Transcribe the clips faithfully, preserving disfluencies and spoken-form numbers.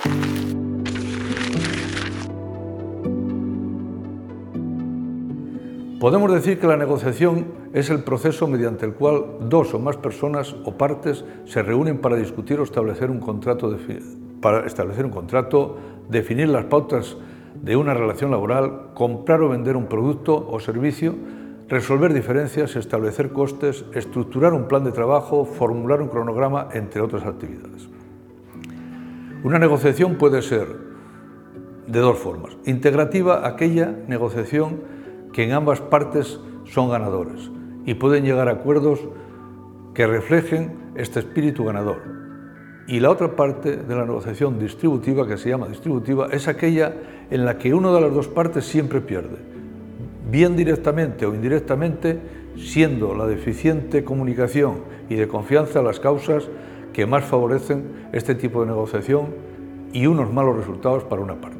Podemos decir que la negociación es el proceso mediante el cual dos o más personas o partes se reúnen para discutir o establecer un contrato, para establecer un contrato, definir las pautas de una relación laboral, comprar o vender un producto o servicio, resolver diferencias, establecer costes, estructurar un plan de trabajo, formular un cronograma, entre otras actividades. Una negociación puede ser de dos formas. Integrativa, aquella negociación que en ambas partes son ganadoras y pueden llegar a acuerdos que reflejen este espíritu ganador. Y la otra parte de la negociación distributiva, que se llama distributiva, es aquella en la que una de las dos partes siempre pierde, bien directamente o indirectamente, siendo la deficiente comunicación y de confianza las causas que más favorecen este tipo de negociación y unos malos resultados para una parte.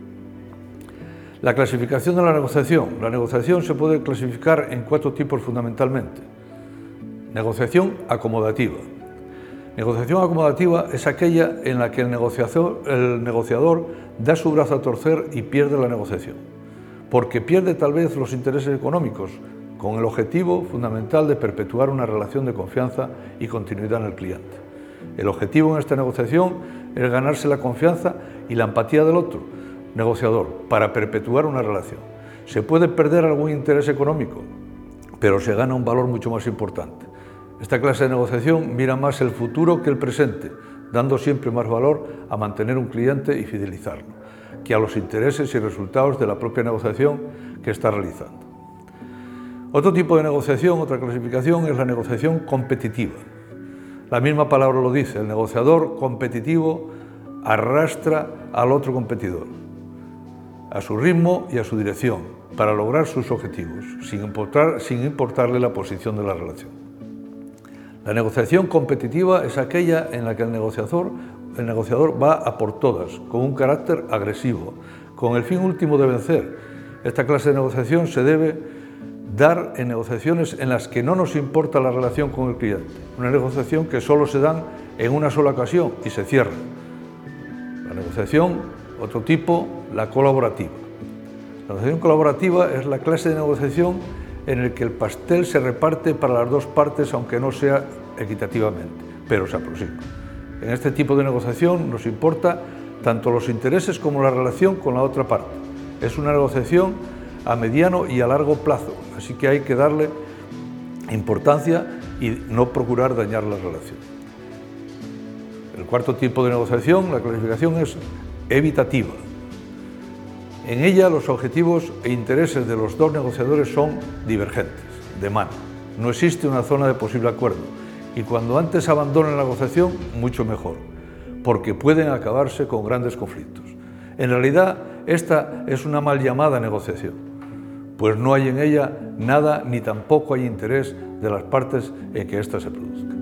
La clasificación de la negociación. La negociación se puede clasificar en cuatro tipos fundamentalmente. Negociación acomodativa. Negociación acomodativa es aquella en la que el negociador, el negociador da su brazo a torcer y pierde la negociación, porque pierde tal vez los intereses económicos, con el objetivo fundamental de perpetuar una relación de confianza y continuidad en el cliente. El objetivo en esta negociación es ganarse la confianza y la empatía del otro negociador para perpetuar una relación. Se puede perder algún interés económico, pero se gana un valor mucho más importante. Esta clase de negociación mira más el futuro que el presente, dando siempre más valor a mantener un cliente y fidelizarlo, que a los intereses y resultados de la propia negociación que está realizando. Otro tipo de negociación, otra clasificación, es la negociación competitiva. La misma palabra lo dice, el negociador competitivo arrastra al otro competidor a su ritmo y a su dirección para lograr sus objetivos, sin importar, sin importarle la posición de la relación. La negociación competitiva es aquella en la que el negociador, el negociador va a por todas, con un carácter agresivo, con el fin último de vencer. Esta clase de negociación se debe dar en negociaciones en las que no nos importa la relación con el cliente, una negociación que solo se dan en una sola ocasión y se cierra. La negociación, otro tipo, la colaborativa. La negociación colaborativa es la clase de negociación en la que el pastel se reparte para las dos partes, aunque no sea equitativamente, pero se aproxima. En este tipo de negociación nos importa tanto los intereses como la relación con la otra parte. Es una negociación a mediano y a largo plazo, así que hay que darle importancia y no procurar dañar la relación. El cuarto tipo de negociación, la clasificación, es evitativa. En ella los objetivos e intereses de los dos negociadores son divergentes, de mano. No existe una zona de posible acuerdo y cuando antes abandonen la negociación, mucho mejor, porque pueden acabarse con grandes conflictos. En realidad, esta es una mal llamada negociación, pues no hay en ella nada ni tampoco hay interés de las partes en que ésta se produzca.